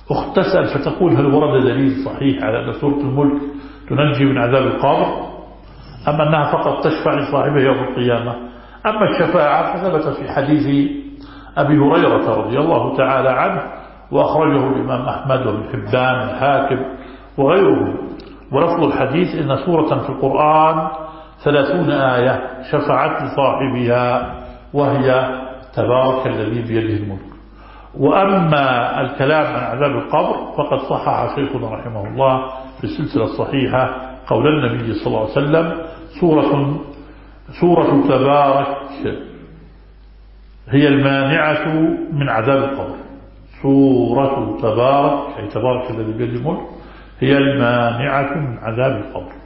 أخت تسأل فتقول هل ورد دليل صحيح على أن سورة الملك تنجي من عذاب القبر أم أنها فقط تشفع لصاحبها يوم القيامة؟ أما الشفاعة فثبت في حديث أبي هريرة رضي الله تعالى عنه، وأخرجه الإمام أحمد وابن حبان الحاكم وغيره، ولفظ الحديث إن سورة في القرآن 30 آية شفعت لصاحبها وهي تبارك الذي بيده الملك. وأما الكلام عن عذاب القبر فقد صحح شيخنا رحمه الله في السلسلة الصحيحة قول النبي صلى الله عليه وسلم: سورة تبارك هي المانعة من عذاب القبر. سورة تبارك أي تبارك الذي بيده الملك هي المانعة من عذاب القبر.